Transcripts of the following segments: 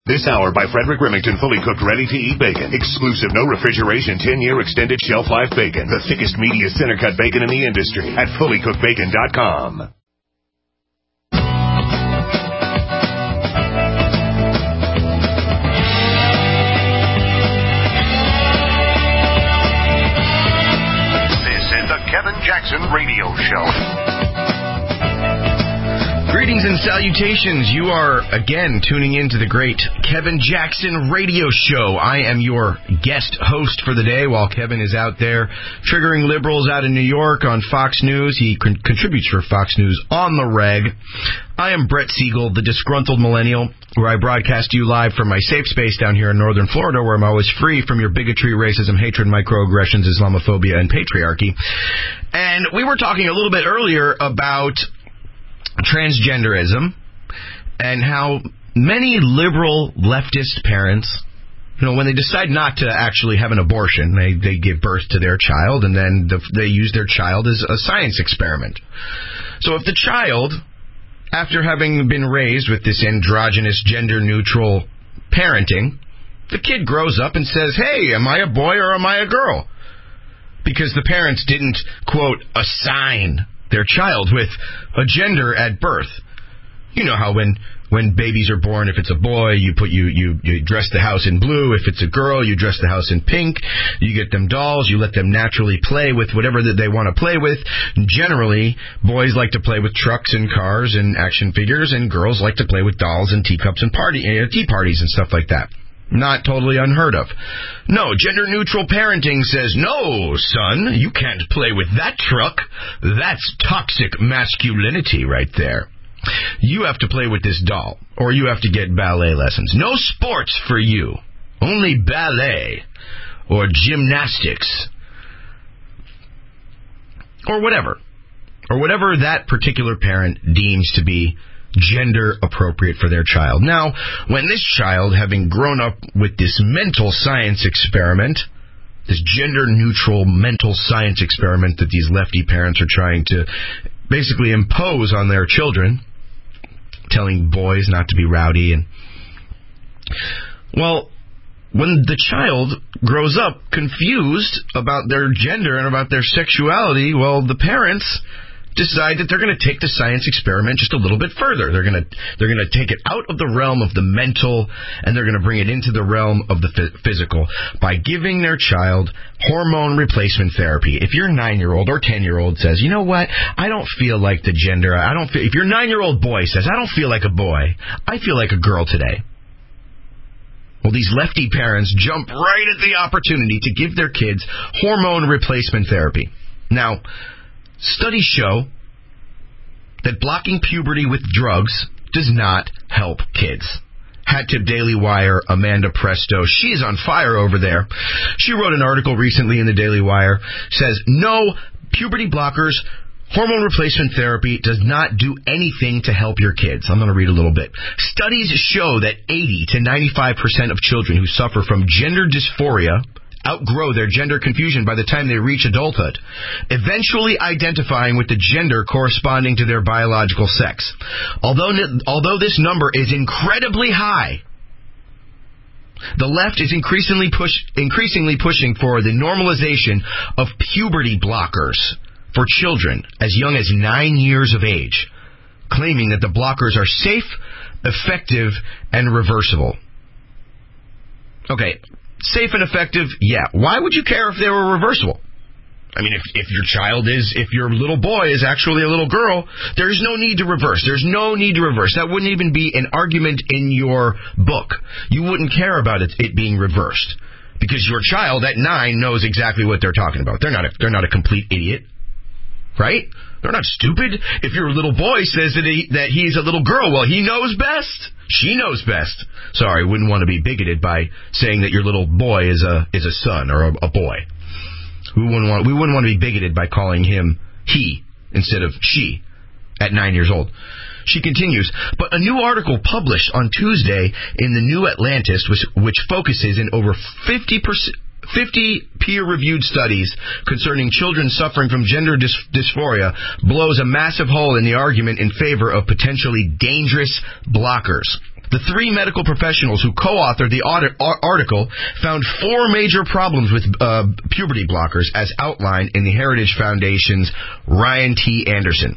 This hour by Frederick Remington, fully cooked, ready-to-eat bacon. Exclusive, no refrigeration, 10-year extended shelf life bacon. The thickest, meatiest center-cut bacon in the industry at fullycookedbacon.com. This is the Kevin Jackson Radio Show. Greetings and salutations. You are, again, tuning in to the great Kevin Jackson Radio Show. I am your guest host for the day while Kevin is out there triggering liberals out in New York on Fox News. He contributes for Fox News on the reg. I am Brett Siegel, the disgruntled millennial, where I broadcast to you live from my safe space down here in northern Florida, where I'm always free from your bigotry, racism, hatred, microaggressions, Islamophobia, and patriarchy. And we were talking a little bit earlier about transgenderism and how many liberal leftist parents, when they decide not to actually have an abortion, they give birth to their child and then they use their child as a science experiment. So if the child, after having been raised with this androgynous, gender-neutral parenting, the kid grows up and says, hey, am I a boy or am I a girl? Because the parents didn't, quote, assign their child with a gender at birth. You know how when babies are born, if it's a boy, you dress the house in blue. If it's a girl, you dress the house in pink. You get them dolls. You let them naturally play with whatever that they want to play with. Generally, boys like to play with trucks and cars and action figures, and girls like to play with dolls and teacups and tea parties and stuff like that. Not totally unheard of. No, gender-neutral parenting says, no, son, you can't play with that truck. That's toxic masculinity right there. You have to play with this doll, or you have to get ballet lessons. No sports for you. Only ballet or gymnastics or whatever. Or whatever that particular parent deems to be gender appropriate for their child. Now, when this child, having grown up with this mental science experiment, this gender-neutral mental science experiment that these lefty parents are trying to basically impose on their children, telling boys not to be rowdy, and well, when the child grows up confused about their gender and about their sexuality, well, the parents decide that they're going to take the science experiment just a little bit further. They're going to take it out of the realm of the mental, and they're going to bring it into the realm of the physical by giving their child hormone replacement therapy. If your 9-year-old or 10-year-old says, you know what, I don't feel like the gender, if your 9-year-old boy says, I don't feel like a boy, I feel like a girl today. Well, these lefty parents jump right at the opportunity to give their kids hormone replacement therapy. Now, studies show that blocking puberty with drugs does not help kids. Hat Tip Daily Wire, Amanda Presto, she's on fire over there. She wrote an article recently in the Daily Wire, says, no, puberty blockers, hormone replacement therapy does not do anything to help your kids. I'm going to read a little bit. Studies show that 80 to 95% of children who suffer from gender dysphoria outgrow their gender confusion by the time they reach adulthood, eventually identifying with the gender corresponding to their biological sex. Although this number is incredibly high, the left is increasingly pushing for the normalization of puberty blockers for children as young as 9 years of age, claiming that the blockers are safe, effective, and reversible. Okay. Safe and effective, yeah. Why would you care if they were reversible? I mean, if your little boy is actually a little girl, there's no need to reverse. There's no need to reverse. That wouldn't even be an argument in your book. You wouldn't care about it being reversed because your child at 9 knows exactly what they're talking about. They're not a complete idiot, right? They're not stupid. If your little boy says that he's a little girl, well, he knows best. She knows best. Sorry, wouldn't want to be bigoted by saying that your little boy is a son or a boy. We wouldn't want to be bigoted by calling him he instead of she at 9 years old. She continues, but a new article published on Tuesday in the New Atlantis, which focuses in over 50 peer-reviewed studies concerning children suffering from gender dysphoria, blows a massive hole in the argument in favor of potentially dangerous blockers. The 3 medical professionals who co-authored the article found 4 major problems with puberty blockers as outlined in the Heritage Foundation's Ryan T. Anderson.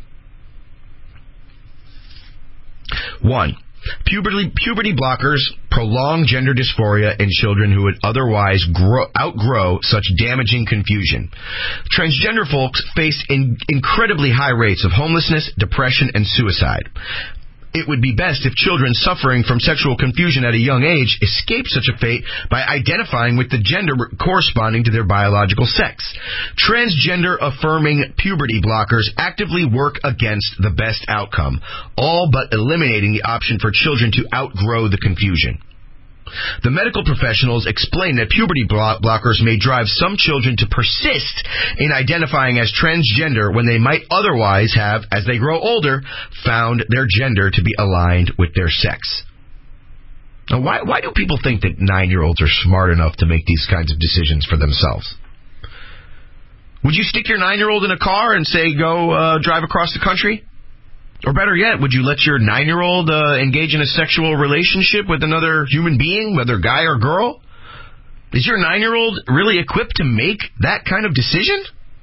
1. Puberty blockers prolong gender dysphoria in children who would otherwise outgrow such damaging confusion. Transgender folks face incredibly high rates of homelessness, depression, and suicide. It would be best if children suffering from sexual confusion at a young age escape such a fate by identifying with the gender corresponding to their biological sex. Transgender-affirming puberty blockers actively work against the best outcome, all but eliminating the option for children to outgrow the confusion. The medical professionals explain that puberty blockers may drive some children to persist in identifying as transgender when they might otherwise have, as they grow older, found their gender to be aligned with their sex. Now, why do people think that 9-year-olds are smart enough to make these kinds of decisions for themselves? Would you stick your 9-year-old in a car and say, go drive across the country? Or better yet, would you let your 9-year-old engage in a sexual relationship with another human being, whether guy or girl? Is your 9-year-old really equipped to make that kind of decision?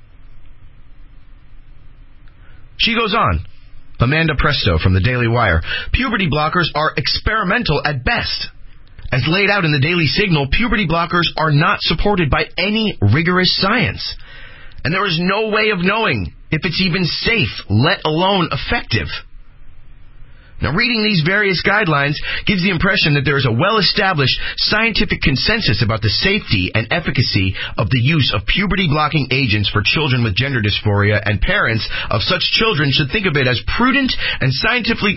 She goes on. Amanda Presto from the Daily Wire. Puberty blockers are experimental at best. As laid out in the Daily Signal, puberty blockers are not supported by any rigorous science. And there is no way of knowing if it's even safe, let alone effective. Now, reading these various guidelines gives the impression that there is a well-established scientific consensus about the safety and efficacy of the use of puberty-blocking agents for children with gender dysphoria, and parents of such children should think of it as a prudent and scientifically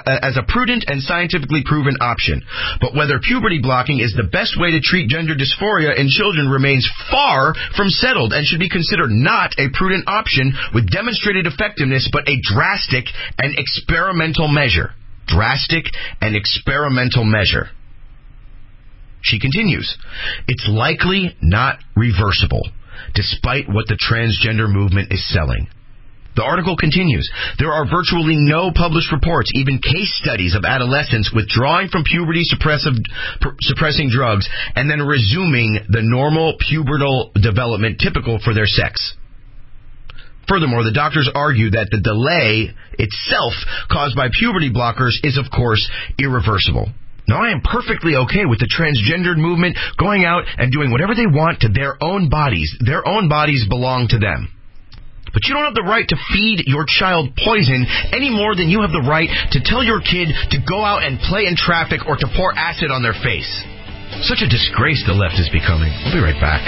proven option. But whether puberty blocking is the best way to treat gender dysphoria in children remains far from settled and should be considered not a prudent option with demonstrated effectiveness, but a drastic and experimental measure. Drastic and experimental measure. She continues, it's likely not reversible, despite what the transgender movement is selling. The article continues, there are virtually no published reports, even case studies of adolescents withdrawing from puberty-suppressing drugs and then resuming the normal pubertal development typical for their sex. Furthermore, the doctors argue that the delay itself caused by puberty blockers is, of course, irreversible. Now, I am perfectly okay with the transgendered movement going out and doing whatever they want to their own bodies. Their own bodies belong to them. But you don't have the right to feed your child poison any more than you have the right to tell your kid to go out and play in traffic or to pour acid on their face. Such a disgrace the left is becoming. We'll be right back.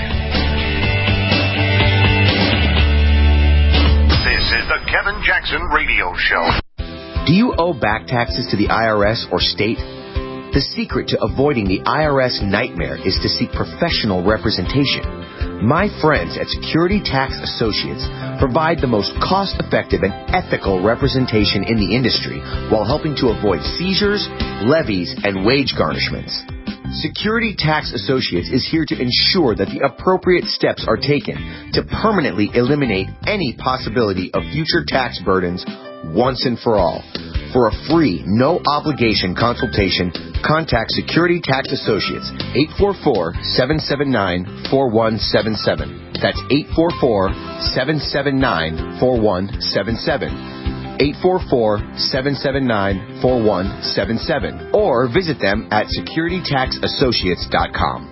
This is the Kevin Jackson Radio Show. Do you owe back taxes to the IRS or state? The secret to avoiding the IRS nightmare is to seek professional representation. My friends at Security Tax Associates provide the most cost-effective and ethical representation in the industry while helping to avoid seizures, levies, and wage garnishments. Security Tax Associates is here to ensure that the appropriate steps are taken to permanently eliminate any possibility of future tax burdens once and for all. For a free, no-obligation consultation, contact Security Tax Associates, 844-779-4177. That's 844-779-4177. 844-779-4177. Or visit them at securitytaxassociates.com.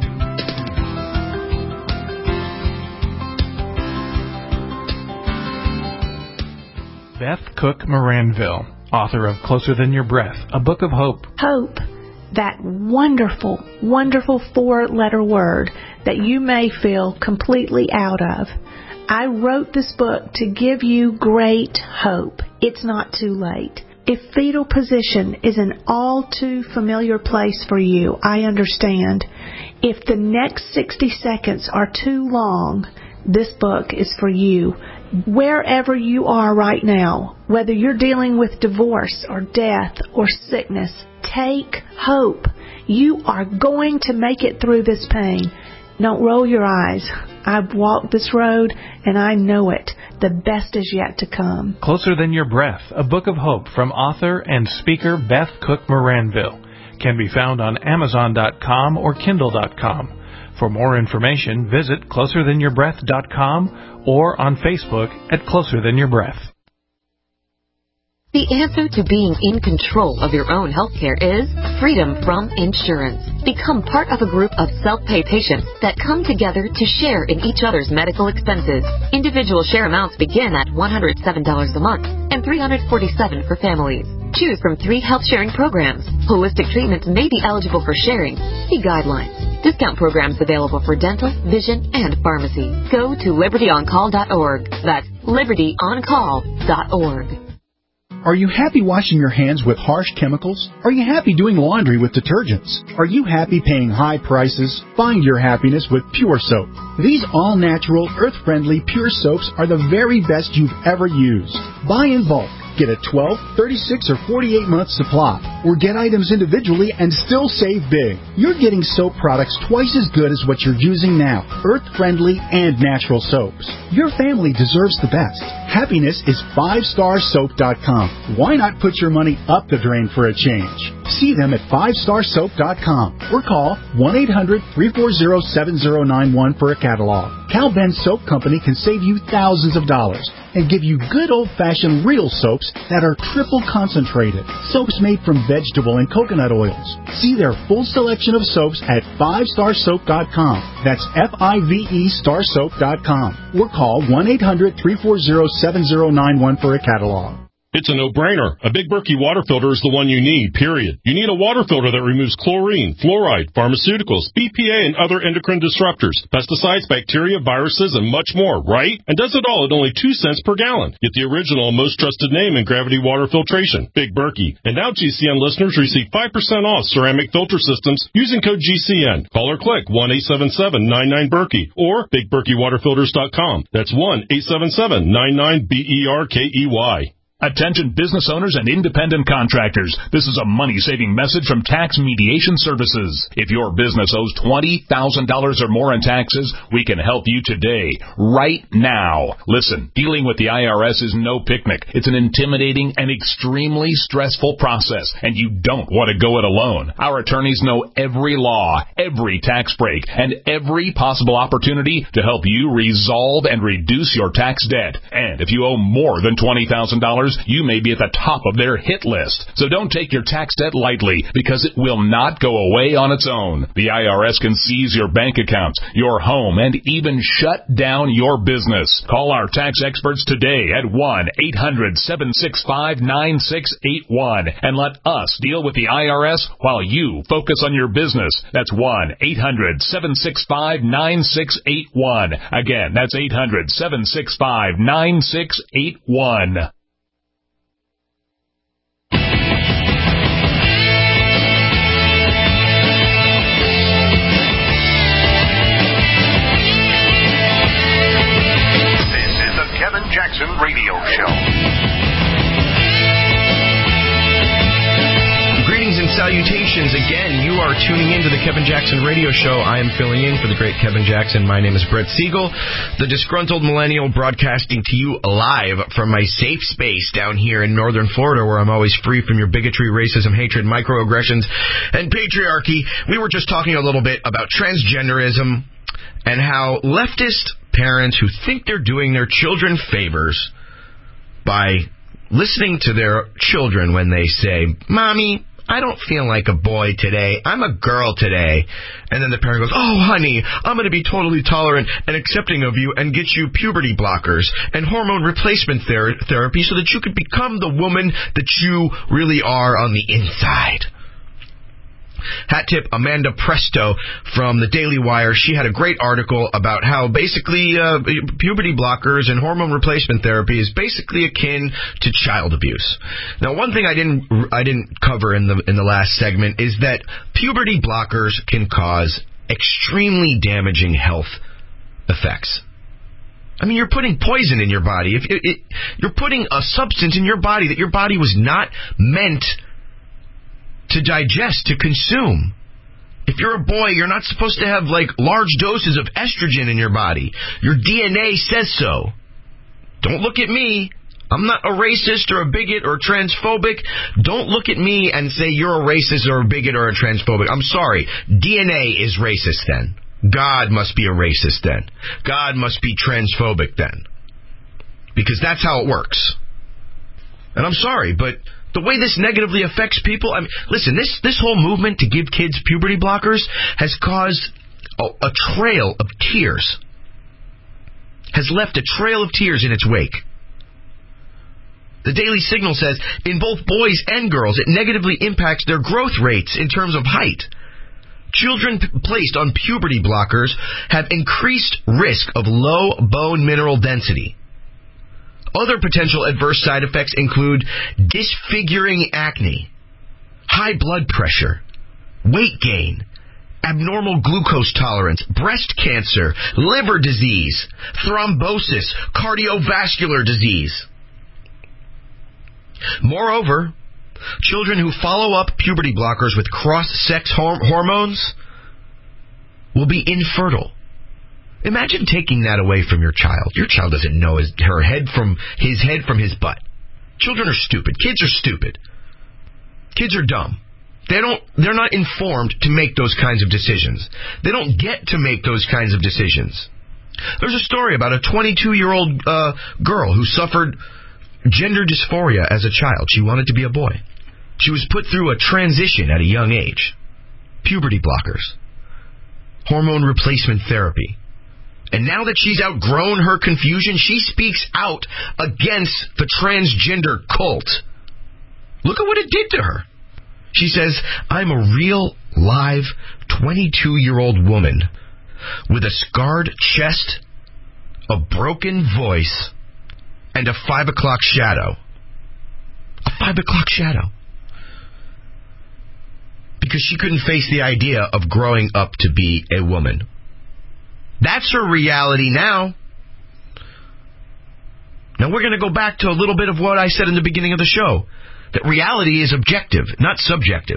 Beth Cook Moranville, author of Closer Than Your Breath, a book of hope. Hope, that wonderful, wonderful 4-letter word that you may feel completely out of. I wrote this book to give you great hope. It's not too late. If fetal position is an all too familiar place for you, I understand. If the next 60 seconds are too long, this book is for you. Wherever you are right now, whether you're dealing with divorce or death or sickness, take hope. You are going to make it through this pain. Don't roll your eyes. I've walked this road, and I know it. The best is yet to come. Closer Than Your Breath, a book of hope from author and speaker Beth Cook Moranville, can be found on Amazon.com or Kindle.com. For more information, visit closerthanyourBreath.com or on Facebook at Closer Than Your Breath. The answer to being in control of your own healthcare is freedom from insurance. Become part of a group of self-pay patients that come together to share in each other's medical expenses. Individual share amounts begin at $107 a month and $347 for families. Choose from 3 health-sharing programs. Holistic treatments may be eligible for sharing. See guidelines. Discount programs available for dental, vision, and pharmacy. Go to libertyoncall.org. That's libertyoncall.org. Are you happy washing your hands with harsh chemicals? Are you happy doing laundry with detergents? Are you happy paying high prices? Find your happiness with Pure Soap. These all-natural, earth-friendly Pure Soaps are the very best you've ever used. Buy in bulk. Get a 12, 36, or 48-month supply, or get items individually and still save big. You're getting soap products twice as good as what you're using now, earth-friendly and natural soaps. Your family deserves the best. Happiness is 5starsoap.com. Why not put your money up the drain for a change? See them at 5starsoap.com or call 1-800-340-7091 for a catalog. Cal Ben Soap Company can save you thousands of dollars and give you good old-fashioned real soaps that are triple concentrated. Soaps made from vegetable and coconut oils. See their full selection of soaps at 5starsoap.com. That's F-I-V-E starsoap.com. Or call 1-800-340-7091 for a catalog. It's a no-brainer. A Big Berkey water filter is the one you need, period. You need a water filter that removes chlorine, fluoride, pharmaceuticals, BPA, and other endocrine disruptors, pesticides, bacteria, viruses, and much more, right? And does it all at only 2 cents per gallon. Get the original and most trusted name in gravity water filtration, Big Berkey. And now GCN listeners receive 5% off ceramic filter systems using code GCN. Call or click 1-877-99-BERKEY or BigBerkeyWaterFilters.com. That's 1-877-99-BERKEY. Attention business owners and independent contractors. This is a money-saving message from Tax Mediation Services. If your business owes $20,000 or more in taxes, we can help you today, right now. Listen, dealing with the IRS is no picnic. It's an intimidating and extremely stressful process, and you don't want to go it alone. Our attorneys know every law, every tax break, and every possible opportunity to help you resolve and reduce your tax debt. And if you owe more than $20,000, you may be at the top of their hit list. So don't take your tax debt lightly, because it will not go away on its own. The IRS can seize your bank accounts, your home, and even shut down your business. Call our tax experts today at 1-800-765-9681 and let us deal with the IRS while you focus on your business. That's 1-800-765-9681. Again, that's 800-765-9681. Kevin Jackson Radio Show. Greetings and salutations. Again, you are tuning into the Kevin Jackson Radio Show. I am filling in for the great Kevin Jackson. My name is Brett Siegel, the disgruntled millennial, broadcasting to you live from my safe space down here in northern Florida, where I'm always free from your bigotry, racism, hatred, microaggressions, and patriarchy. We were just talking a little bit about transgenderism and how leftist parents who think they're doing their children favors by listening to their children when they say, "Mommy, I don't feel like a boy today. I'm a girl today." And then the parent goes, "Oh, honey, I'm going to be totally tolerant and accepting of you and get you puberty blockers and hormone replacement therapy so that you could become the woman that you really are on the inside." Hat tip Amanda Presto from the Daily Wire. She had a great article about how basically puberty blockers and hormone replacement therapy is basically akin to child abuse. Now, one thing I didn't cover in the last segment is that puberty blockers can cause extremely damaging health effects. I mean, you're putting poison in your body. You're putting a substance in your body that your body was not meant to digest, to consume. If you're a boy, you're not supposed to have, large doses of estrogen in your body. Your DNA says so. Don't look at me. I'm not a racist or a bigot or transphobic. Don't look at me and say you're a racist or a bigot or a transphobic. I'm sorry. DNA is racist then. God must be a racist then. God must be transphobic then. Because that's how it works. And I'm sorry, but the way this negatively affects people, listen, this whole movement to give kids puberty blockers has caused a trail of tears. Has left a trail of tears in its wake. The Daily Signal says, in both boys and girls, it negatively impacts their growth rates in terms of height. Children placed on puberty blockers have increased risk of low bone mineral density. Other potential adverse side effects include disfiguring acne, high blood pressure, weight gain, abnormal glucose tolerance, breast cancer, liver disease, thrombosis, cardiovascular disease. Moreover, children who follow up puberty blockers with cross-sex hormones will be infertile. Imagine taking that away from your child. Your child doesn't know his head from his butt. Children are stupid. Kids are stupid. Kids are dumb. They're not informed to make those kinds of decisions. They don't get to make those kinds of decisions. There's a story about a 22-year-old girl who suffered gender dysphoria as a child. She wanted to be a boy. She was put through a transition at a young age. Puberty blockers. Hormone replacement therapy. And now that she's outgrown her confusion, she speaks out against the transgender cult. Look at what it did to her. She says, I'm a real, live, 22-year-old woman with a scarred chest, a broken voice, and a 5 o'clock shadow. A 5 o'clock shadow. Because she couldn't face the idea of growing up to be a woman. That's her reality now. Now we're going to go back to a little bit of what I said in the beginning of the show. That reality is objective, not subjective.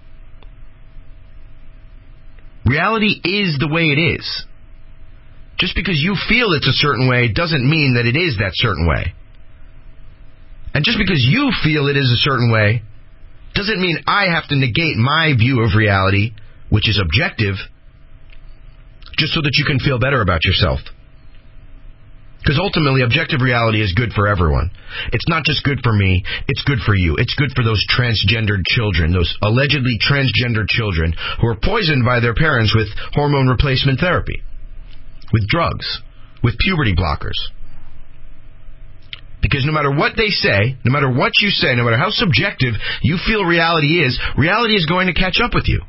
Reality is the way it is. Just because you feel it's a certain way doesn't mean that it is that certain way. And just because you feel it is a certain way doesn't mean I have to negate my view of reality, which is objective, just so that you can feel better about yourself. Because ultimately, objective reality is good for everyone. It's not just good for me, it's good for you. It's good for those transgendered children, those allegedly transgendered children who are poisoned by their parents with hormone replacement therapy, with drugs, with puberty blockers. Because no matter what they say, no matter what you say, no matter how subjective you feel reality is going to catch up with you.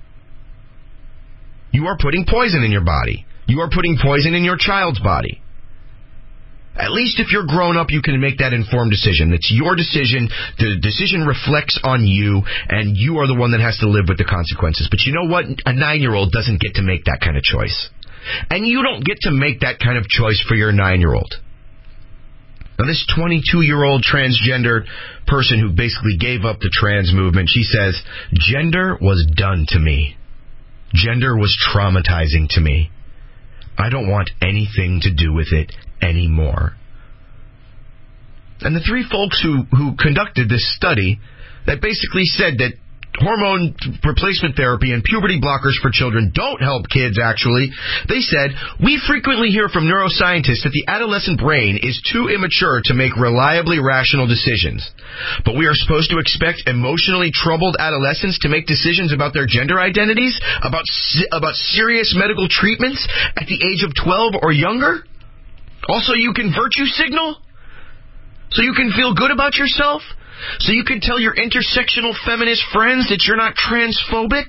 You are putting poison in your body. You are putting poison in your child's body. At least if you're grown up, you can make that informed decision. It's your decision. The decision reflects on you, and you are the one that has to live with the consequences. But you know what? A 9-year-old doesn't get to make that kind of choice. And you don't get to make that kind of choice for your 9-year-old. Now, this 22-year-old transgender person who basically gave up the trans movement, she says, gender was done to me. Gender was traumatizing to me. I don't want anything to do with it anymore. And the three folks who conducted this study that basically said that hormone replacement therapy and puberty blockers for children don't help kids, actually, they said, we frequently hear from neuroscientists that the adolescent brain is too immature to make reliably rational decisions. But we are supposed to expect emotionally troubled adolescents to make decisions about their gender identities, about serious medical treatments at the age of 12 or younger? Also, you can virtue signal? So you can feel good about yourself? So you can tell your intersectional feminist friends that you're not transphobic?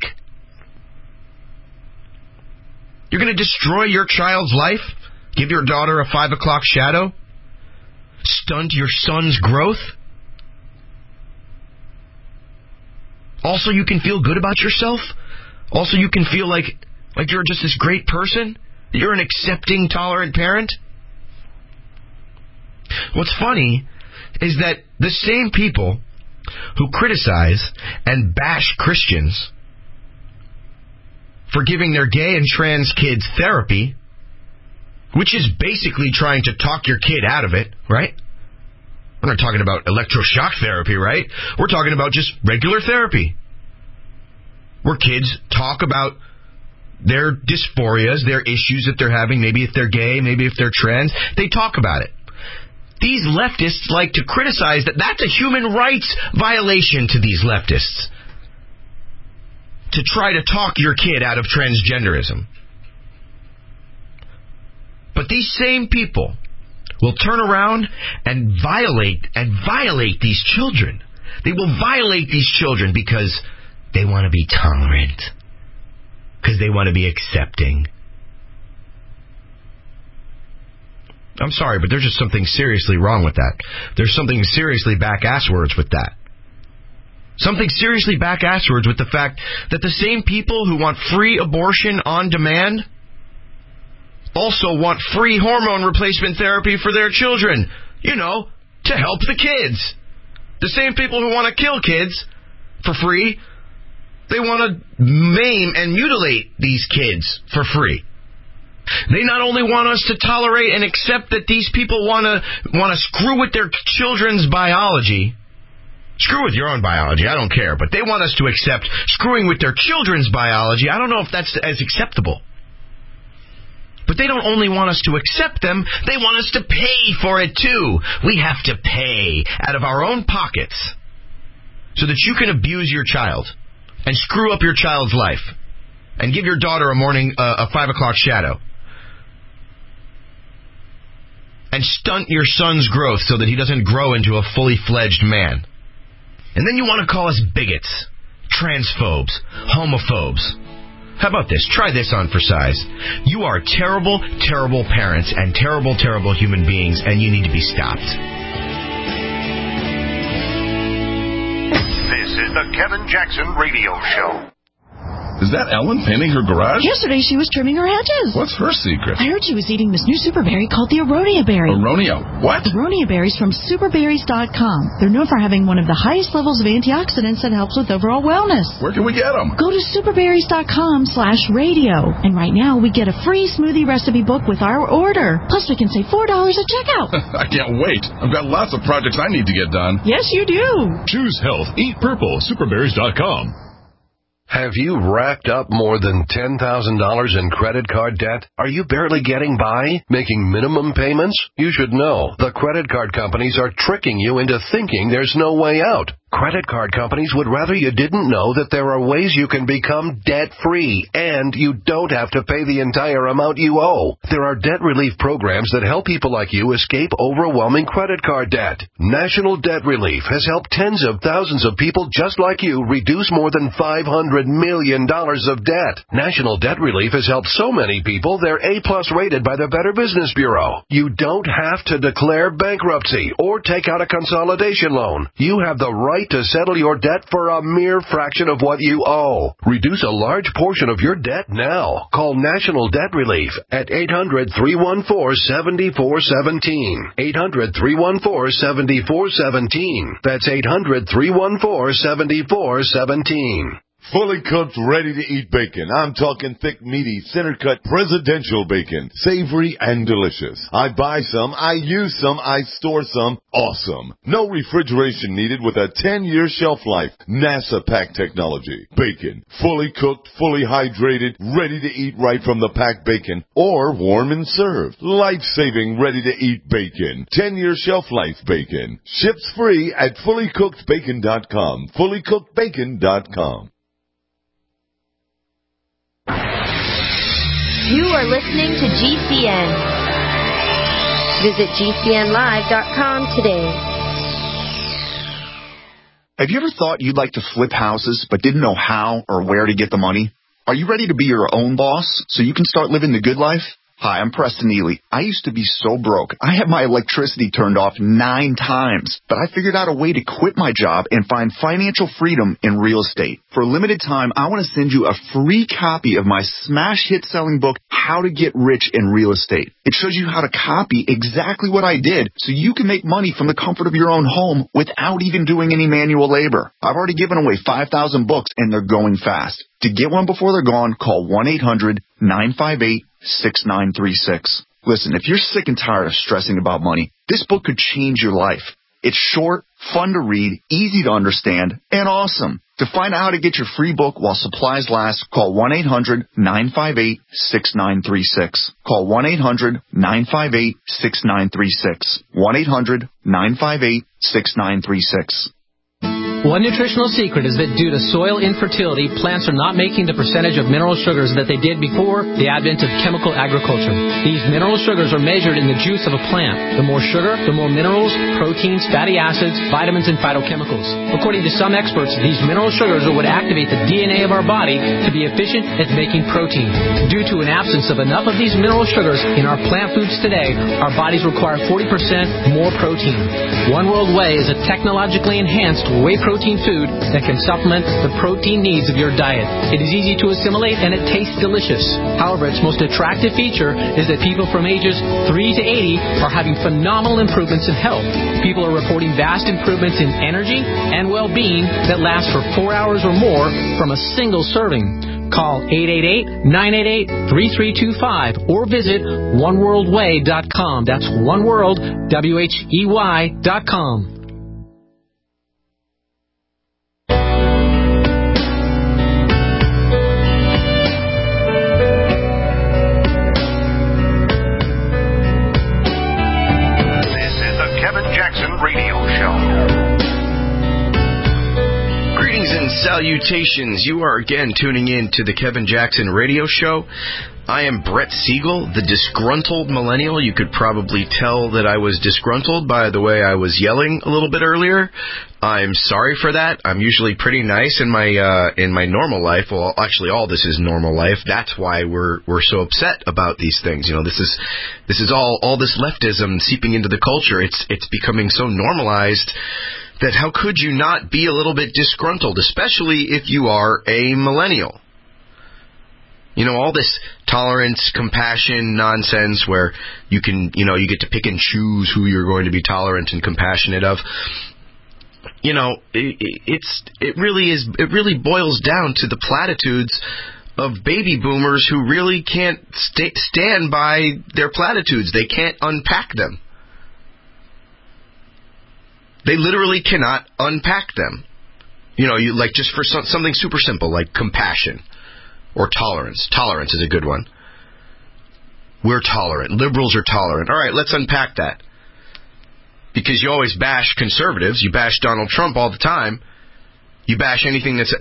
You're going to destroy your child's life? Give your daughter a 5 o'clock shadow? Stunt your son's growth? Also, you can feel good about yourself? Also, you can feel like you're just this great person? You're an accepting, tolerant parent? What's funny is that the same people who criticize and bash Christians for giving their gay and trans kids therapy, which is basically trying to talk your kid out of it, right? We're not talking about electroshock therapy, right? We're talking about just regular therapy, where kids talk about their dysphorias, their issues that they're having, maybe if they're gay, maybe if they're trans. They talk about it. These leftists like to criticize that that's a human rights violation to these leftists, to try to talk your kid out of transgenderism. But these same people will turn around and violate these children. They will violate these children because they want to be tolerant, because they want to be accepting. I'm sorry, but there's just something seriously wrong with that. There's something seriously back-asswards with that. Something seriously back-asswards with the fact that the same people who want free abortion on demand also want free hormone replacement therapy for their children, to help the kids. The same people who want to kill kids for free, they want to maim and mutilate these kids for free. They not only want us to tolerate and accept that these people want to screw with their children's biology. Screw with your own biology, I don't care, but they want us to accept screwing with their children's biology. I don't know if that's as acceptable. But they don't only want us to accept them, they want us to pay for it too. We have to pay out of our own pockets so that you can abuse your child and screw up your child's life and give your daughter a 5 o'clock shadow and stunt your son's growth so that he doesn't grow into a fully fledged man. And then you want to call us bigots, transphobes, homophobes. How about this? Try this on for size. You are terrible, terrible parents and terrible, terrible human beings, and you need to be stopped. This is the Kevin Jackson Radio Show. Is that Ellen painting her garage? Yesterday she was trimming her hedges. What's her secret? I heard she was eating this new super berry called the Aronia berry. Aronia what? Aronia berries from superberries.com. They're known for having one of the highest levels of antioxidants that helps with overall wellness. Where can we get them? Go to superberries.com/radio. And right now we get a free smoothie recipe book with our order. Plus we can save $4 at checkout. I can't wait. I've got lots of projects I need to get done. Yes, you do. Choose health. Eat purple. Superberries.com. Have you racked up more than $10,000 in credit card debt? Are you barely getting by, making minimum payments? You should know the credit card companies are tricking you into thinking there's no way out. Credit card companies would rather you didn't know that there are ways you can become debt-free, and you don't have to pay the entire amount you owe. There are debt relief programs that help people like you escape overwhelming credit card debt. National Debt Relief has helped tens of thousands of people just like you reduce more than $500 million of debt. National Debt Relief has helped so many people they're A+ rated by the Better Business Bureau. You don't have to declare bankruptcy or take out a consolidation loan. You have the right to settle your debt for a mere fraction of what you owe. Reduce a large portion of your debt now. Call National Debt Relief at 800-314-7417. 800-314-7417. That's 800-314-7417. Fully cooked, ready-to-eat bacon. I'm talking thick, meaty, center-cut, presidential bacon. Savory and delicious. I buy some, I use some, I store some. Awesome. No refrigeration needed with a 10-year shelf life. NASA pack technology. Bacon. Fully cooked, fully hydrated, ready to eat right from the packed bacon. Or warm and served. Life-saving, ready-to-eat bacon. 10-year shelf life bacon. Ships free at fullycookedbacon.com. Fullycookedbacon.com. You are listening to GCN. Visit GCNlive.com today. Have you ever thought you'd like to flip houses but didn't know how or where to get the money? Are you ready to be your own boss so you can start living the good life? Hi, I'm Preston Ely. I used to be so broke. I had my electricity turned off 9 times, but I figured out a way to quit my job and find financial freedom in real estate. For a limited time, I want to send you a free copy of my smash hit selling book, How to Get Rich in Real Estate. It shows you how to copy exactly what I did so you can make money from the comfort of your own home without even doing any manual labor. I've already given away 5,000 books and they're going fast. To get one before they're gone, call 1-800-958-6936. Listen, if you're sick and tired of stressing about money, this book could change your life. It's short, fun to read, easy to understand, and awesome. To find out how to get your free book while supplies last, call 1-800-958-6936. Call 1-800-958-6936. 1-800-958-6936. One nutritional secret is that due to soil infertility, plants are not making the percentage of mineral sugars that they did before the advent of chemical agriculture. These mineral sugars are measured in the juice of a plant. The more sugar, the more minerals, proteins, fatty acids, vitamins, and phytochemicals. According to some experts, these mineral sugars are what activate the DNA of our body to be efficient at making protein. Due to an absence of enough of these mineral sugars in our plant foods today, our bodies require 40% more protein. One World Whey is a technologically enhanced whey protein food that can supplement the protein needs of your diet. It is easy to assimilate and it tastes delicious. However, its most attractive feature is that people from ages 3 to 80 are having phenomenal improvements in health. People are reporting vast improvements in energy and well-being that last for 4 hours or more from a single serving. Call 888-988-3325 or visit oneworldwhey.com. That's oneworld.com. Salutations. You are again tuning in to the Kevin Jackson Radio Show. I am Brett Siegel, the disgruntled millennial. You could probably tell that I was disgruntled by the way I was yelling a little bit earlier. I'm sorry for that. I'm usually pretty nice in my normal life. Well, actually, all this is normal life. That's why we're so upset about these things. You know, this is all this leftism seeping into the culture. It's becoming so normalized that how could you not be a little bit disgruntled, especially if you are a millennial? You know, all this tolerance, compassion nonsense where you get to pick and choose who you're going to be tolerant and compassionate of. You know, it really boils down to the platitudes of baby boomers who really can't stand by their platitudes. They can't unpack them. They literally cannot unpack them. You know, like just for something super simple like compassion or tolerance. Tolerance is a good one. We're tolerant. Liberals are tolerant. All right, let's unpack that. Because you always bash conservatives. You bash Donald Trump all the time. You bash anything that's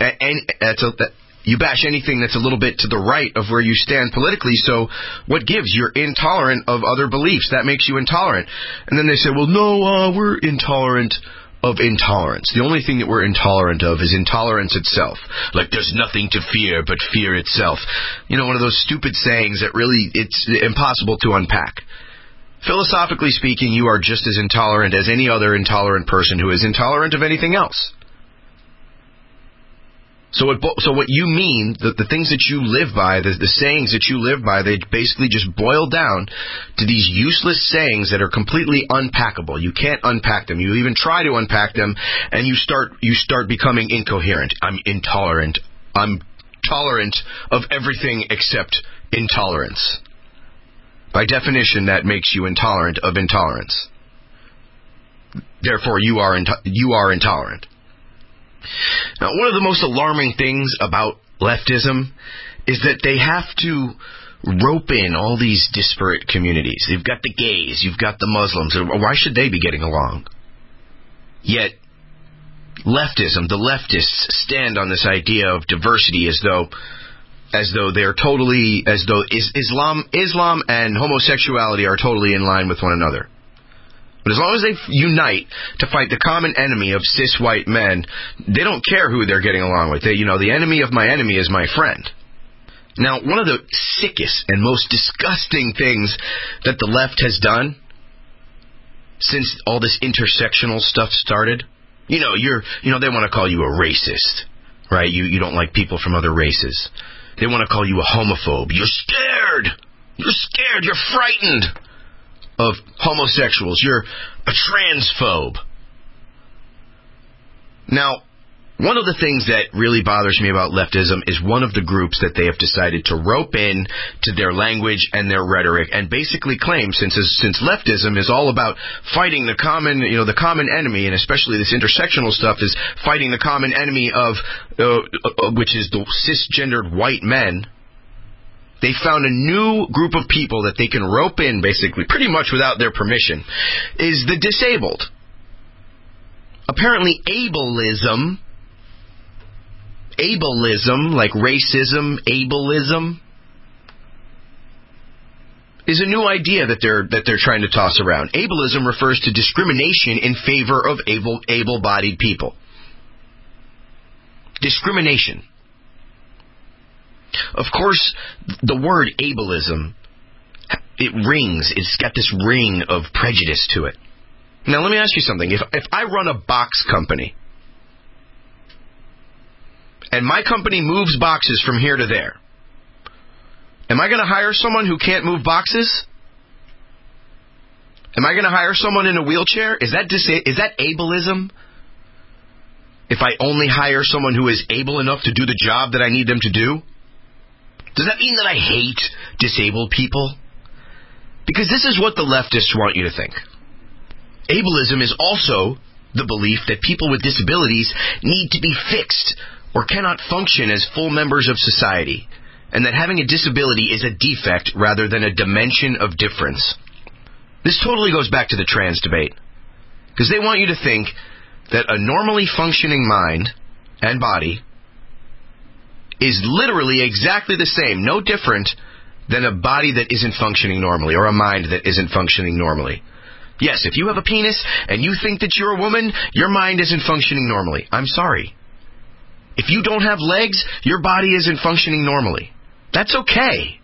a little bit to the right of where you stand politically. So what gives? You're intolerant of other beliefs. That makes you intolerant. And then they say, well, no, we're intolerant of intolerance. The only thing that we're intolerant of is intolerance itself. Like there's nothing to fear but fear itself. You know, one of those stupid sayings that really it's impossible to unpack. Philosophically speaking, you are just as intolerant as any other intolerant person who is intolerant of anything else. So what you mean, the things that you live by, the sayings that you live by, they basically just boil down to these useless sayings that are completely unpackable. You can't unpack them. You even try to unpack them, and you start becoming incoherent. I'm intolerant. I'm tolerant of everything except intolerance. By definition, that makes you intolerant of intolerance. Therefore, you are intolerant. Now, one of the most alarming things about leftism is that they have to rope in all these disparate communities. You've got the gays, you've got the Muslims. Why should they be getting along? Yet, leftism, the leftists stand on this idea of diversity as though Islam and homosexuality are totally in line with one another. But as long as they unite to fight the common enemy of cis white men, they don't care who they're getting along with. The enemy of my enemy is my friend. Now, one of the sickest and most disgusting things that the left has done since all this intersectional stuff started, they want to call you a racist, right? You don't like people from other races. They want to call you a homophobe. You're scared. You're frightened of homosexuals. You're a transphobe. Now, one of the things that really bothers me about leftism is one of the groups that they have decided to rope in to their language and their rhetoric and basically claim, since leftism is all about fighting the common enemy, and especially this intersectional stuff is fighting the common enemy of, which is the cisgendered white men. They found a new group of people that they can rope in, basically, pretty much without their permission, is the disabled. Apparently, ableism, like racism, ableism, is a new idea that they're trying to toss around. Ableism refers to discrimination in favor of able-bodied people. Discrimination. Of course, the word ableism, it's got this ring of prejudice to it. Now, let me ask you something. If I run a box company, and my company moves boxes from here to there, am I going to hire someone who can't move boxes? Am I going to hire someone in a wheelchair? Is that ableism? If I only hire someone who is able enough to do the job that I need them to do? Does that mean that I hate disabled people? Because this is what the leftists want you to think. Ableism is also the belief that people with disabilities need to be fixed or cannot function as full members of society, and that having a disability is a defect rather than a dimension of difference. This totally goes back to the trans debate, because they want you to think that a normally functioning mind and body is literally exactly the same, no different than a body that isn't functioning normally or a mind that isn't functioning normally. Yes, if you have a penis and you think that you're a woman, your mind isn't functioning normally. I'm sorry. If you don't have legs, your body isn't functioning normally. That's okay.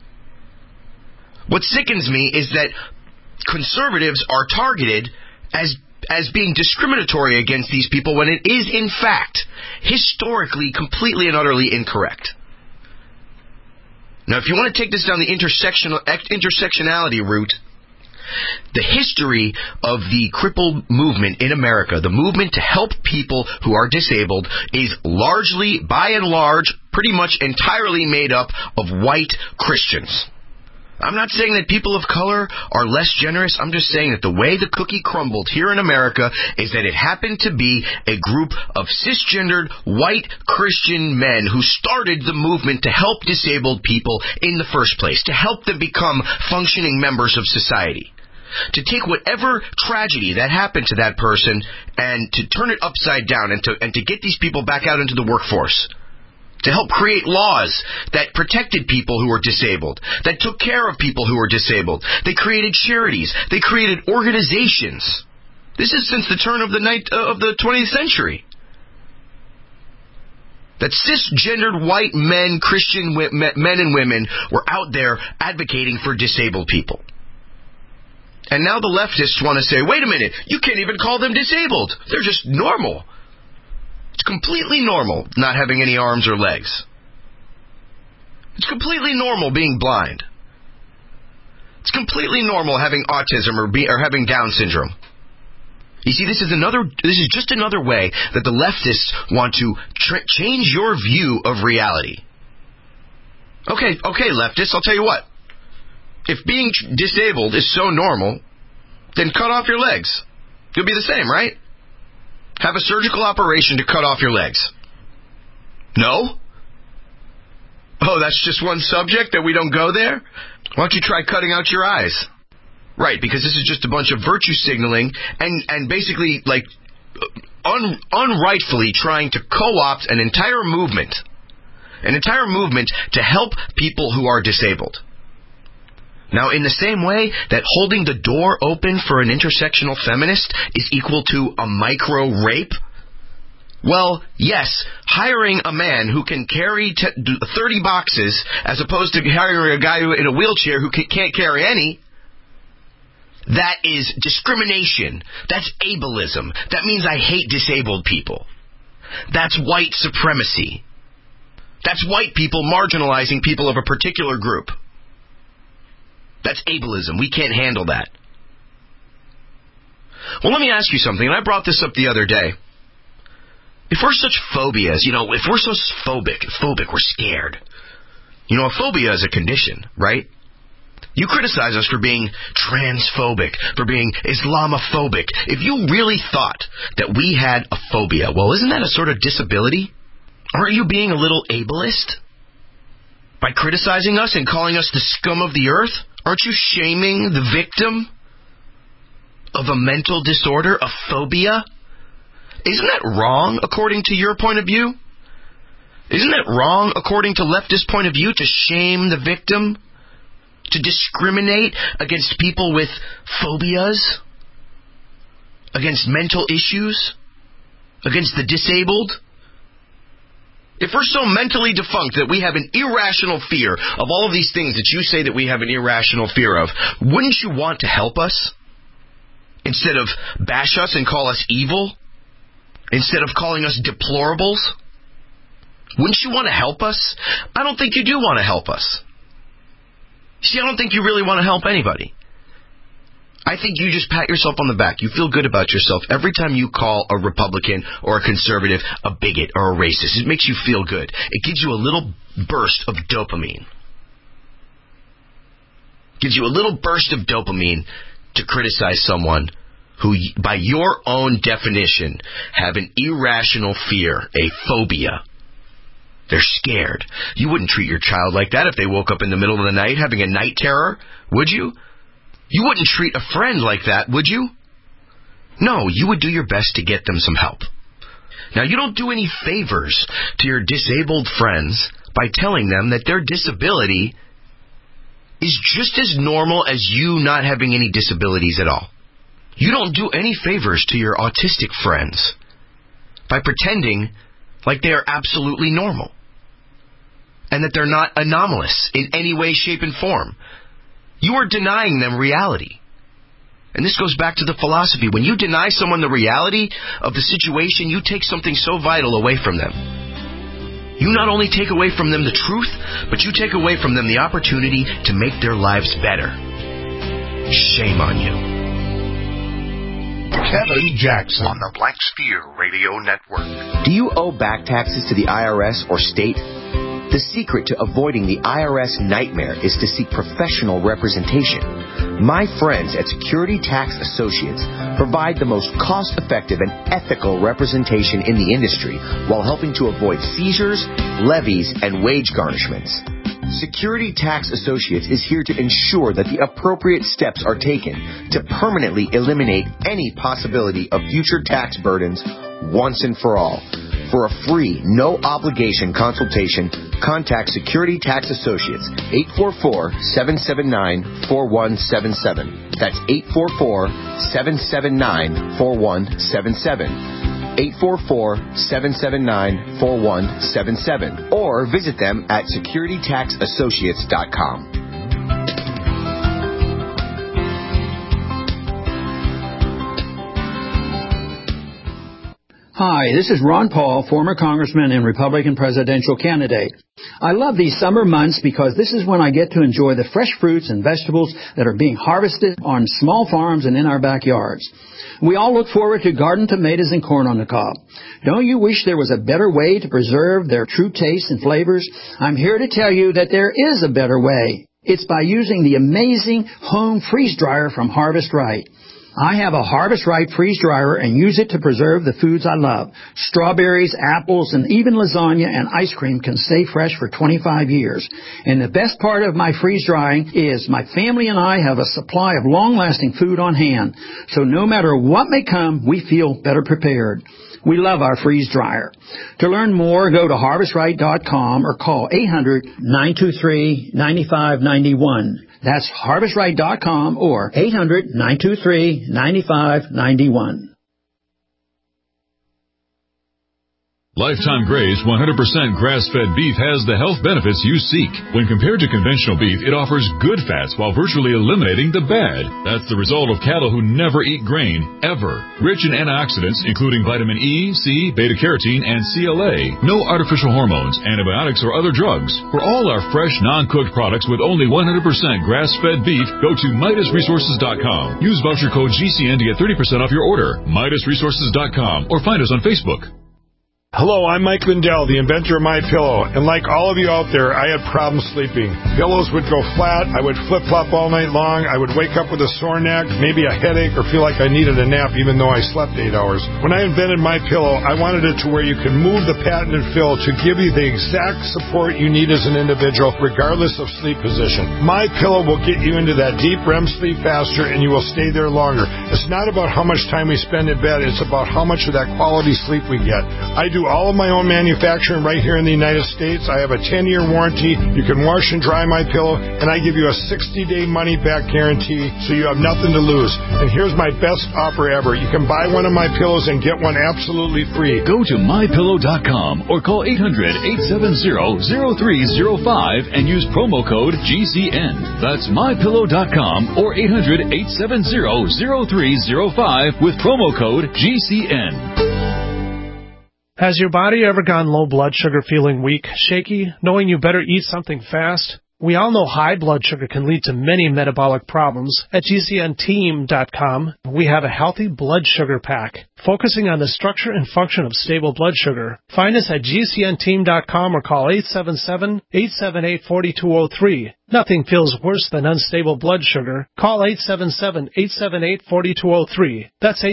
What sickens me is that conservatives are targeted as being discriminatory against these people when it is, in fact, historically completely and utterly incorrect. Now, if you want to take this down the intersectionality route, the history of the crippled movement in America, the movement to help people who are disabled, is largely, by and large, pretty much entirely made up of white Christians. I'm not saying that people of color are less generous. I'm just saying that the way the cookie crumbled here in America is that it happened to be a group of cisgendered white Christian men who started the movement to help disabled people in the first place, to help them become functioning members of society. To take whatever tragedy that happened to that person and to turn it upside down and to get these people back out into the workforce. To help create laws that protected people who were disabled, that took care of people who were disabled. They created charities. They created organizations. This is since the turn of the 20th century. That cisgendered white men, Christian men and women, were out there advocating for disabled people. And now the leftists want to say, wait a minute, you can't even call them disabled. They're just normal. It's completely normal not having any arms or legs. It's completely normal being blind. It's completely normal having autism or having Down syndrome. You see, this is just another way that the leftists want to change your view of reality. Okay, leftists, I'll tell you what. If being disabled is so normal, then cut off your legs. You'll be the same, right? Have a surgical operation to cut off your legs. No? Oh, that's just one subject that we don't go there? Why don't you try cutting out your eyes? Right, because this is just a bunch of virtue signaling and basically, like, unrightfully trying to co-opt an entire movement to help people who are disabled. Now, in the same way that holding the door open for an intersectional feminist is equal to a micro-rape, Well, yes, hiring a man who can carry 30 boxes as opposed to hiring a guy in a wheelchair who can't carry any, that is discrimination. That's ableism. That means I hate disabled people. That's white supremacy. That's white people marginalizing people of a particular group. That's ableism. We can't handle that. Well, let me ask you something, and I brought this up the other day. If we're such phobias, if we're so phobic, we're scared. A phobia is a condition, right? You criticize us for being transphobic, for being Islamophobic. If you really thought that we had a phobia, well, isn't that a sort of disability? Aren't you being a little ableist? By criticizing us and calling us the scum of the earth? Aren't you shaming the victim of a mental disorder, a phobia? Isn't that wrong according to your point of view? Isn't that wrong according to leftist point of view to shame the victim? To discriminate against people with phobias? Against mental issues? Against the disabled? If we're so mentally defunct that we have an irrational fear of all of these things that you say that we have an irrational fear of, wouldn't you want to help us? Instead of bash us and call us evil? Instead of calling us deplorables? Wouldn't you want to help us? I don't think you do want to help us. See, I don't think you really want to help anybody. I think you just pat yourself on the back. You feel good about yourself every time you call a Republican or a conservative a bigot or a racist. It makes you feel good. It gives you a little burst of dopamine. Gives you a little burst of dopamine to criticize someone who, by your own definition, have an irrational fear, a phobia. They're scared. You wouldn't treat your child like that if they woke up in the middle of the night having a night terror, would you? You wouldn't treat a friend like that, would you? No, you would do your best to get them some help. Now, you don't do any favors to your disabled friends by telling them that their disability is just as normal as you not having any disabilities at all. You don't do any favors to your autistic friends by pretending like they are absolutely normal and that they're not anomalous in any way, shape, and form. You are denying them reality. And this goes back to the philosophy. When you deny someone the reality of the situation, you take something so vital away from them. You not only take away from them the truth, but you take away from them the opportunity to make their lives better. Shame on you. Kevin Jackson on the Black Spear Radio Network. Do you owe back taxes to the IRS or state? The secret to avoiding the IRS nightmare is to seek professional representation. My friends at Security Tax Associates provide the most cost-effective and ethical representation in the industry while helping to avoid seizures, levies, and wage garnishments. Security Tax Associates is here to ensure that the appropriate steps are taken to permanently eliminate any possibility of future tax burdens once and for all. For a free, no-obligation consultation, contact Security Tax Associates, 844-779-4177. That's 844-779-4177. 844-779-4177. Or visit them at securitytaxassociates.com. Hi, this is Ron Paul, former congressman and Republican presidential candidate. I love these summer months because this is when I get to enjoy the fresh fruits and vegetables that are being harvested on small farms and in our backyards. We all look forward to garden tomatoes and corn on the cob. Don't you wish there was a better way to preserve their true tastes and flavors? I'm here to tell you that there is a better way. It's by using the amazing home freeze dryer from Harvest Right. I have a Harvest Right freeze dryer and use it to preserve the foods I love. Strawberries, apples, and even lasagna and ice cream can stay fresh for 25 years. And the best part of my freeze drying is my family and I have a supply of long-lasting food on hand. So no matter what may come, we feel better prepared. We love our freeze dryer. To learn more, go to harvestright.com or call 800-923-9591. That's harvestright.com or 800-923-9591. Lifetime Graze 100% grass-fed beef has the health benefits you seek. When compared to conventional beef, it offers good fats while virtually eliminating the bad. That's the result of cattle who never eat grain, ever. Rich in antioxidants, including vitamin E, C, beta-carotene, and CLA. No artificial hormones, antibiotics, or other drugs. For all our fresh, non-cooked products with only 100% grass-fed beef, go to MidasResources.com. Use voucher code GCN to get 30% off your order. MidasResources.com or find us on Facebook. Hello, I'm Mike Lindell, the inventor of MyPillow, and like all of you out there, I had problems sleeping. Pillows would go flat, I would flip-flop all night long, I would wake up with a sore neck, maybe a headache, or feel like I needed a nap even though I slept 8 hours. When I invented MyPillow, I wanted it to where you could move the patented fill to give you the exact support you need as an individual, regardless of sleep position. MyPillow will get you into that deep REM sleep faster, and you will stay there longer. It's not about how much time we spend in bed, it's about how much of that quality sleep we get. I do all of my own manufacturing right here in the United States. I have a 10-year warranty. You can wash and dry my pillow, and I give you a 60-day money-back guarantee, so you have nothing to lose. And here's my best offer ever. You can buy one of my pillows and get one absolutely free. Go to MyPillow.com or call 800-870-0305 and use promo code GCN. That's MyPillow.com or 800-870-0305 with promo code GCN. Has your body ever gone low blood sugar, feeling weak, shaky, knowing you better eat something fast? We all know high blood sugar can lead to many metabolic problems. At GCNteam.com, we have a healthy blood sugar pack, focusing on the structure and function of stable blood sugar. Find us at GCNteam.com or call 877-878-4203. Nothing feels worse than unstable blood sugar. Call 877-878-4203. That's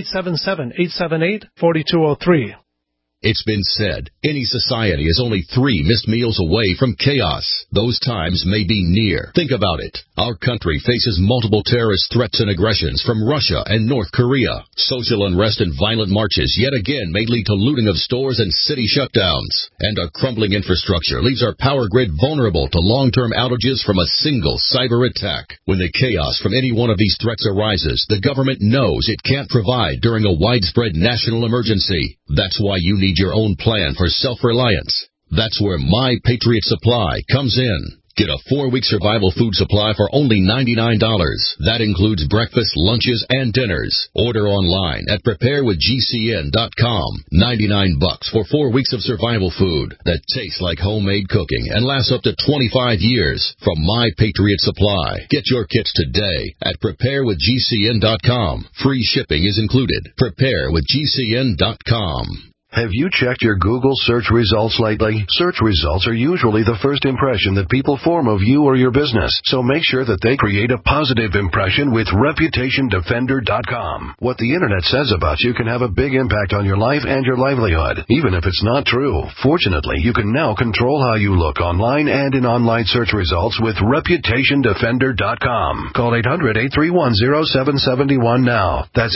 877-878-4203. It's been said, any society is only 3 missed meals away from chaos. Those times may be near. Think about it. Our country faces multiple terrorist threats and aggressions from Russia and North Korea. Social unrest and violent marches yet again may lead to looting of stores and city shutdowns. And a crumbling infrastructure leaves our power grid vulnerable to long-term outages from a single cyber attack. When the chaos from any one of these threats arises, the government knows it can't provide during a widespread national emergency. That's why you need your own plan for self-reliance. That's where My Patriot Supply comes in. Get a 4-week survival food supply for only $99. That includes breakfast, lunches, and dinners. Order online at preparewithgcn.com. $99 for 4 weeks of survival food that tastes like homemade cooking and lasts up to 25 years from My Patriot Supply. Get your kits today at preparewithgcn.com. Free shipping is included. Preparewithgcn.com. Have you checked your Google search results lately? Search results are usually the first impression that people form of you or your business, so make sure that they create a positive impression with ReputationDefender.com. What the Internet says about you can have a big impact on your life and your livelihood, even if it's not true. Fortunately, you can now control how you look online and in online search results with ReputationDefender.com. Call 800-831-0771 now. That's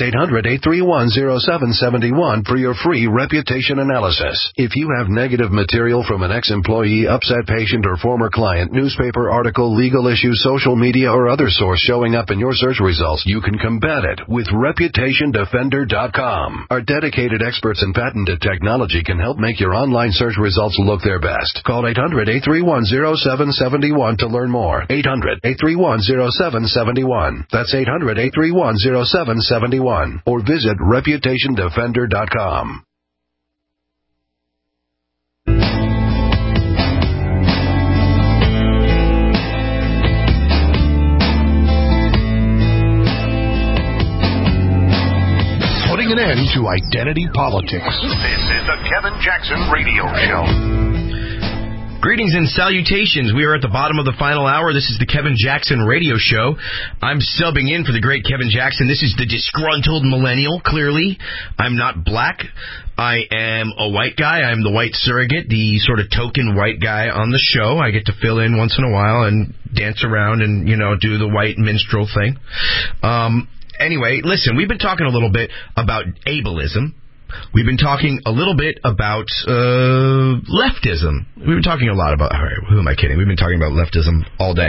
800-831-0771 for your free reputation analysis. If you have negative material from an ex-employee, upset patient, or former client, newspaper article, legal issue, social media, or other source showing up in your search results, you can combat it with ReputationDefender.com. Our dedicated experts in patented technology can help make your online search results look their best. Call 800-831-0771 to learn more. 800-831-0771. That's 800-831-0771. Or visit ReputationDefender.com. Putting an end to identity politics. This is the Kevin Jackson Radio Show. Greetings and salutations. We are at the bottom of the final hour. This is the Kevin Jackson Radio Show. I'm subbing in for the great Kevin Jackson. This is the disgruntled millennial, clearly. I'm not black. I am a white guy. I'm the white surrogate, the sort of token white guy on the show. I get to fill in once in a while and dance around and, do the white minstrel thing. Anyway, listen, we've been talking a little bit about ableism. We've been talking a little bit about leftism. We've been talking a lot about, all right, who am I kidding? We've been talking about leftism all day.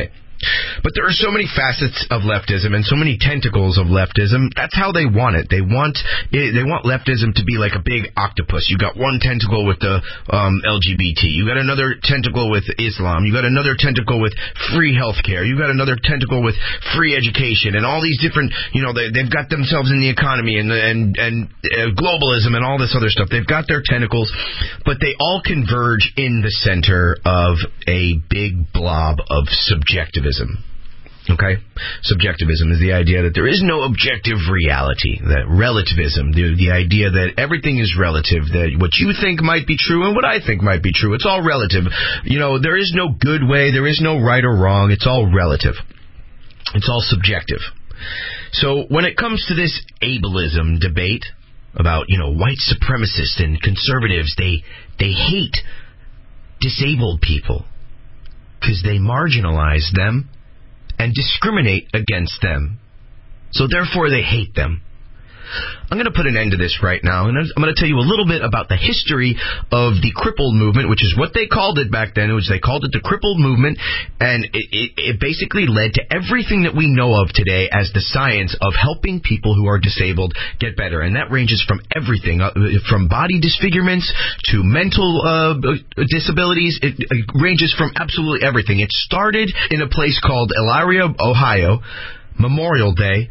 But there are so many facets of leftism and so many tentacles of leftism. That's how they want it. They want leftism to be like a big octopus. You got one tentacle with the LGBT. You got another tentacle with Islam. You got another tentacle with free healthcare. You got another tentacle with free education and all these different. They've got themselves in the economy and globalism and all this other stuff. They've got their tentacles, but they all converge in the center of a big blob of subjectivism. Okay? Subjectivism is the idea that there is no objective reality, that relativism, the idea that everything is relative, that what you think might be true and what I think might be true, it's all relative. There is no good way, there is no right or wrong, it's all relative. It's all subjective. So when it comes to this ableism debate about, white supremacists and conservatives, they hate disabled people because they marginalize them and discriminate against them. So therefore they hate them. I'm going to put an end to this right now, and I'm going to tell you a little bit about the history of the crippled movement, which is what they called it back then. They called it the crippled movement, and it basically led to everything that we know of today as the science of helping people who are disabled get better. And that ranges from everything, from body disfigurements to mental disabilities. It ranges from absolutely everything. It started in a place called Elyria, Ohio, Memorial Day,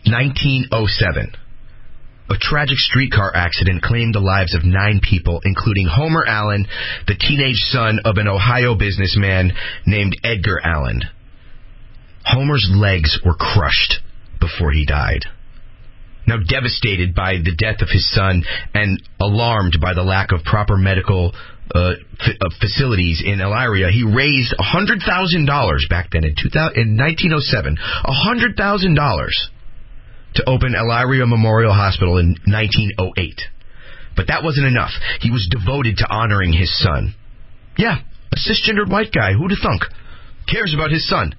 1907. A tragic streetcar accident claimed the lives of 9 people, including Homer Allen, the teenage son of an Ohio businessman named Edgar Allen. Homer's legs were crushed before he died. Now, devastated by the death of his son and alarmed by the lack of proper medical facilities in Elyria, he raised $100,000 back then in 1907. $100,000. To open Elyria Memorial Hospital in 1908. But that wasn't enough. He was devoted to honoring his son. Yeah, a cisgendered white guy. Who'd have thunk? Cares about his son.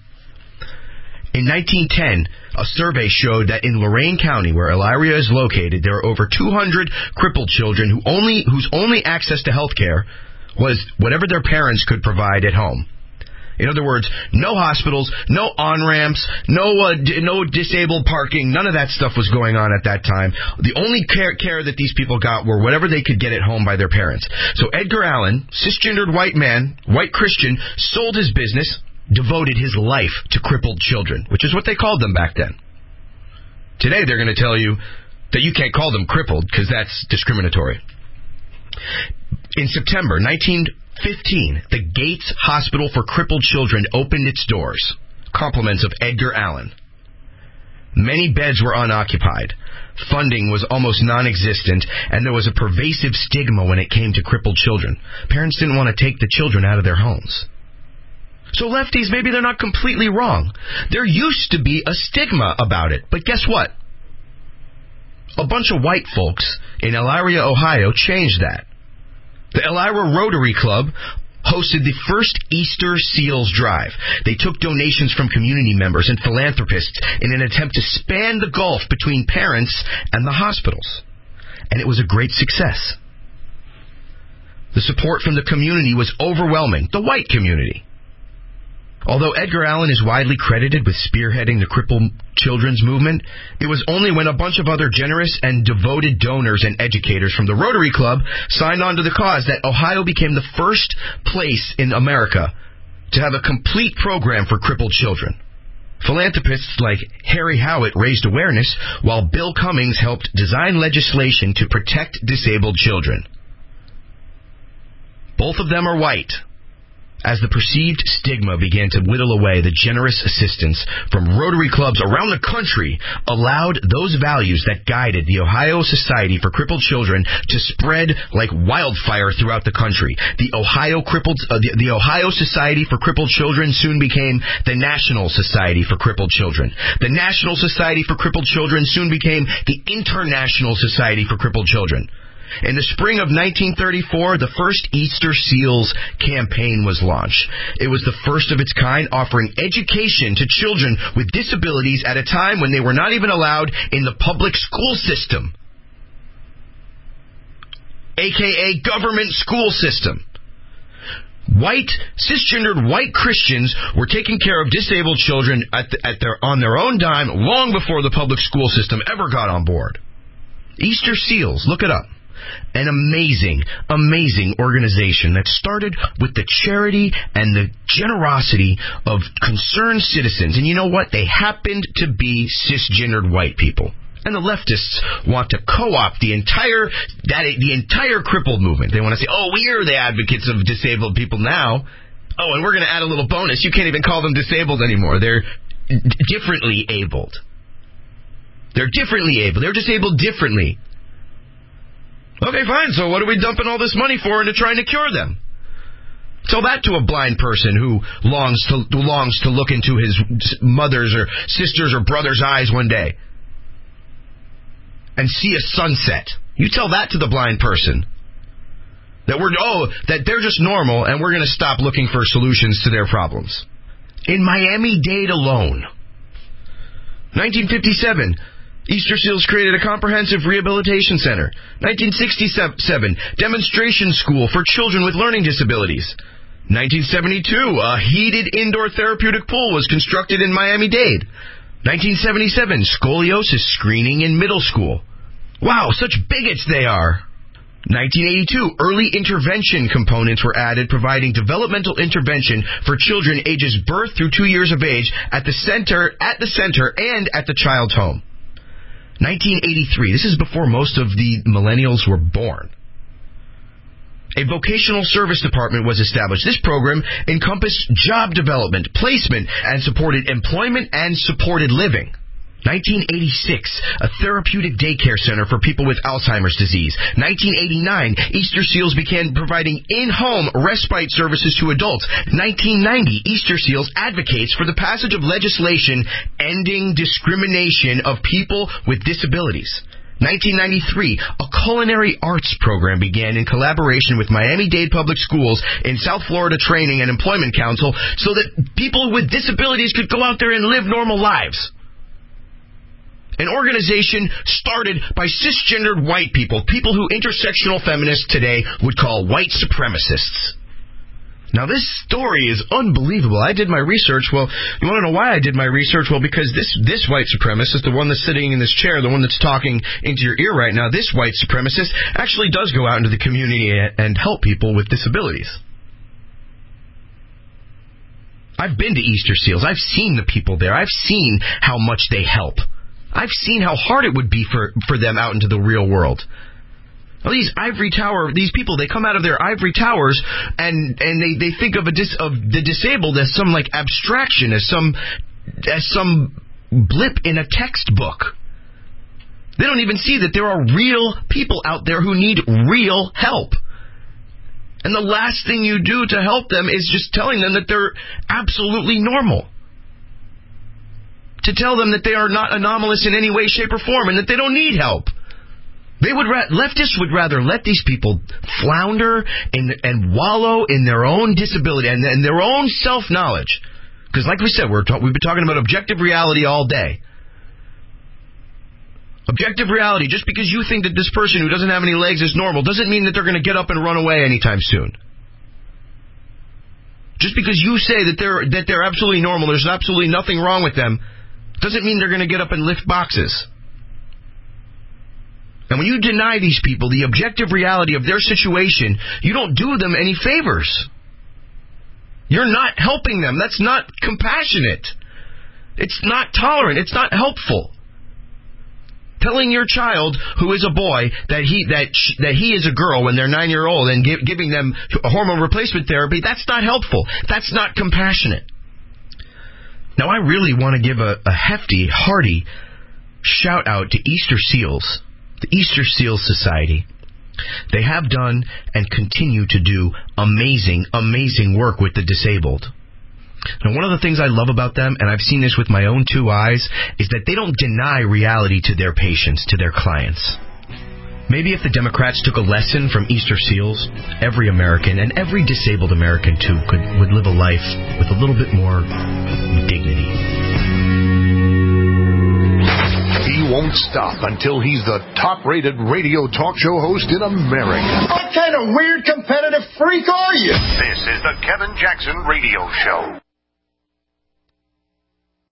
In 1910, a survey showed that in Lorain County, where Elyria is located, there are over 200 crippled children whose only access to health care was whatever their parents could provide at home. In other words, no hospitals, no on-ramps, no disabled parking. None of that stuff was going on at that time. The only care that these people got were whatever they could get at home by their parents. So Edgar Allen, cisgendered white man, white Christian, sold his business, devoted his life to crippled children, which is what they called them back then. Today they're going to tell you that you can't call them crippled because that's discriminatory. In September 1915, the Gates Hospital for Crippled Children opened its doors. Compliments of Edgar Allen. Many beds were unoccupied. Funding was almost non-existent, and there was a pervasive stigma when it came to crippled children. Parents didn't want to take the children out of their homes. So lefties, maybe they're not completely wrong. There used to be a stigma about it, but guess what? A bunch of white folks in Elyria, Ohio changed that. The Elyria Rotary Club hosted the first Easter Seals Drive. They took donations from community members and philanthropists in an attempt to span the gulf between parents and the hospitals. And it was a great success. The support from the community was overwhelming, the white community. Although Edgar Allen is widely credited with spearheading the crippled children's movement, it was only when a bunch of other generous and devoted donors and educators from the Rotary Club signed on to the cause that Ohio became the first place in America to have a complete program for crippled children. Philanthropists like Harry Howitt raised awareness, while Bill Cummings helped design legislation to protect disabled children. Both of them are white. As the perceived stigma began to whittle away, the generous assistance from Rotary clubs around the country allowed those values that guided the Ohio Society for Crippled Children to spread like wildfire throughout the country. The Ohio Society for Crippled Children soon became the National Society for Crippled Children. The National Society for Crippled Children soon became the International Society for Crippled Children. In the spring of 1934, the first Easter Seals campaign was launched. It was the first of its kind, offering education to children with disabilities at a time when they were not even allowed in the public school system, aka government school system. White, cisgendered white Christians were taking care of disabled children on their own dime long before the public school system ever got on board. Easter Seals, look it up. An amazing, amazing organization that started with the charity and the generosity of concerned citizens. And you know what? They happened to be cisgendered white people. And the leftists want to co-opt the entire crippled movement. They want to say, oh, we're the advocates of disabled people now. Oh, and we're going to add a little bonus. You can't even call them disabled anymore. They're differently abled. They're differently able. They're disabled differently. Okay, fine. So what are we dumping all this money for into trying to cure them? Tell that to a blind person who longs to look into his mother's or sister's or brother's eyes one day and see a sunset. You tell that to the blind person. That they're just normal and we're going to stop looking for solutions to their problems. In Miami-Dade alone, 1957, Easter Seals created a comprehensive rehabilitation center. 1967, demonstration school for children with learning disabilities. 1972, a heated indoor therapeutic pool was constructed in Miami-Dade. 1977, scoliosis screening in middle school. Wow, such bigots they are. 1982, early intervention components were added, providing developmental intervention for children ages birth through 2 years of age at the center, and at the child's home. 1983, this is before most of the millennials were born. A vocational service department was established. This program encompassed job development, placement, and supported employment and supported living. 1986, a therapeutic daycare center for people with Alzheimer's disease. 1989, Easter Seals began providing in-home respite services to adults. 1990, Easter Seals advocates for the passage of legislation ending discrimination of people with disabilities. 1993, a culinary arts program began in collaboration with Miami-Dade Public Schools in South Florida Training and Employment Council so that people with disabilities could go out there and live normal lives. An organization started by cisgendered white people who intersectional feminists today would call white supremacists. Now, this story is unbelievable. I did my research. Well, you want to know why I did my research? Well, because this white supremacist, the one that's sitting in this chair, the one that's talking into your ear right now, this white supremacist actually does go out into the community and help people with disabilities. I've been to Easter Seals. I've seen the people there. I've seen how much they help. I've seen how hard it would be for them out into the real world. Well, these people, they come out of their ivory towers and they think of the disabled as some like abstraction, as some blip in a textbook. They don't even see that there are real people out there who need real help. And the last thing you do to help them is just telling them that they're absolutely normal. To tell them that they are not anomalous in any way, shape, or form and that they don't need help. Leftists would rather let these people flounder and wallow in their own disability and their own self-knowledge. Because like we said, we've been talking about objective reality all day. Objective reality, just because you think that this person who doesn't have any legs is normal doesn't mean that they're going to get up and run away anytime soon. Just because you say that they're absolutely normal, there's absolutely nothing wrong with them, doesn't mean they're going to get up and lift boxes. And when you deny these people the objective reality of their situation, you don't do them any favors. You're not helping them. That's not compassionate. It's not tolerant. It's not helpful. Telling your child who is a boy that he is a girl when they're 9-year-old and giving them hormone replacement therapy, that's not helpful. That's not compassionate. Now, I really want to give a hefty, hearty shout-out to Easter Seals, the Easter Seals Society. They have done and continue to do amazing, amazing work with the disabled. Now, one of the things I love about them, and I've seen this with my own 2 eyes, is that they don't deny reality to their patients, to their clients. Maybe if the Democrats took a lesson from Easter Seals, every American, and every disabled American too, would live a life with a little bit more dignity. He won't won't stop until he's the top-rated radio talk show host in America. What kind of weird competitive freak are you? This is the Kevin Jackson Radio Show.